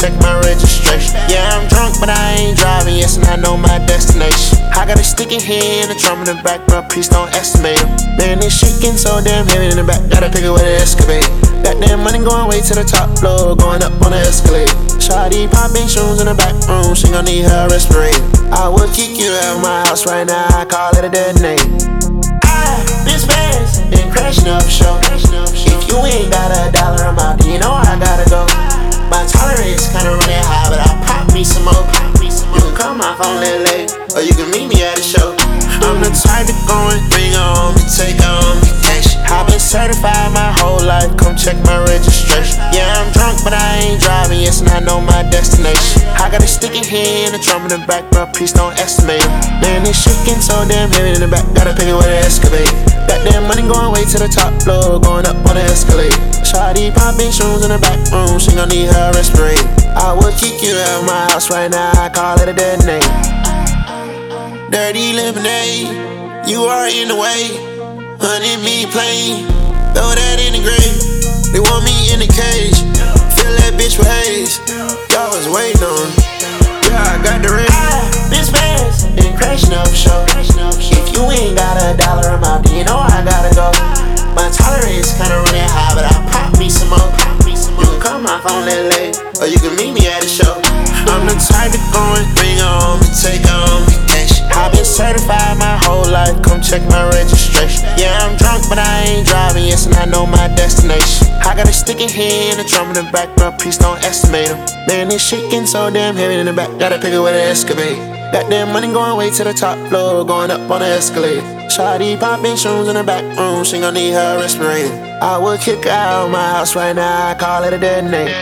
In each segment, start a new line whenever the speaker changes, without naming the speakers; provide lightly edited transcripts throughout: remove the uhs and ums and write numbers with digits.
check my registration. Yeah, I'm drunk, but I ain't driving, yes, and I know my destination. I got a stick in here and a drum in the back, bro, please don't estimate them. Man, it's shaking so damn heavy in the back, gotta pick it with an excavator. That damn money going way to the top floor, going up on the escalator. Shawty popping shoes in the back room, she gon' need her respirator. I would kick you out of my house right now, I call it a detonate. This fast and crashing up show. If you ain't got a dollar amount, then you know I gotta go. My tolerance kinda running high, but I pop me some more. You can call my phone late, or you can meet me at a show. I'm the type to go and bring on me, take on me cash. I've been certified my whole life, come check my registration. Yeah, I'm drunk, but I ain't driving, yes, and I know my destination. I got a stick in here and a drum in the back, bro, please don't estimate them. Man, it's shaking so damn heavy in the back, gotta pick it with an excavator. That damn money going way to the top floor, going up on the escalator. Shawty popping shoes in the back room, she gon' need her respirator. I would kick you out of my house right now, I call it a detonate. Dirty lemonade, you are in the way. Honey, me plain, throw that in the grave. They want me in the cage, fill that bitch with haze. Y'all was waiting on, yeah, I got the ring. This fast and crashing up show. If you ain't got a dollar amount, then you know I gotta go. My tolerance kinda running high, but I pop me some more. You can call my phone late, or you can meet me at a show. I'm the type to go and bring on me, take on me cash. I've been certified my whole life, come check my registration. Yeah, I'm drunk, but I ain't driving, yes, and I know my destination. I got a stick in here and a drum in the back, bro, please don't estimate them. Man, it's shaking so damn heavy in the back, gotta pick it with an excavator. That damn money going way to the top floor, going up on the escalator. Shawty popping shoes in the back room, she gon' need her respirator. I would kick her out of my house right now, I call it a detonate.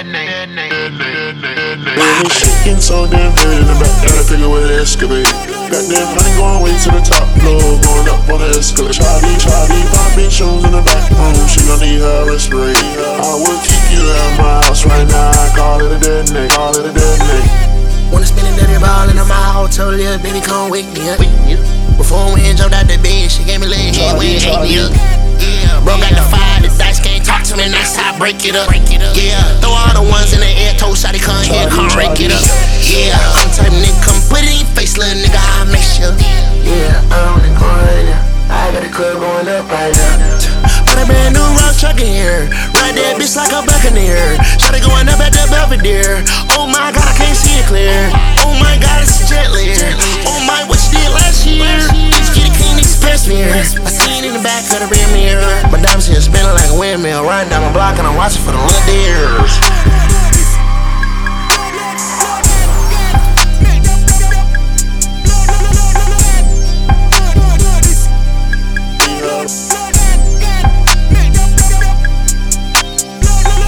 Man, it's shaking so damn heavy in the back, gotta pick it with an excavator. That damn money going way to the top floor, going up on the escalator. Shawty popping shoes in the back room, she gon' need her respirator. I would kick you out of my house right now, I call it a detonate, call it a detonate.
Wanna spend a dirty ball in my house, told her, baby, come wake me up. Before we jumped out the bed, she gave me a little head, we ate me up. Yeah, bro got the fire, the dice can't talk to me, that's how I break it up. Yeah, throw all the ones in the air, told Shawty come here, come break it up. Yeah, I'm the type of nigga, come put it in your face, little nigga, I'll make sure.
Yeah, I'm on the corner, I got the club going up right now.
Put a brand new rock truck in here, ride that bitch like a buccaneer. Shawty going up at the Belvedere. Oh my God, I can't see it clear. Oh my God, it's a jet layer. Oh my, what you did last year? Bitch, get a clean, express mirror. I seen in the back of the rear mirror. My diamonds here spinning like a windmill, riding down my block and I'm watching for the little deers.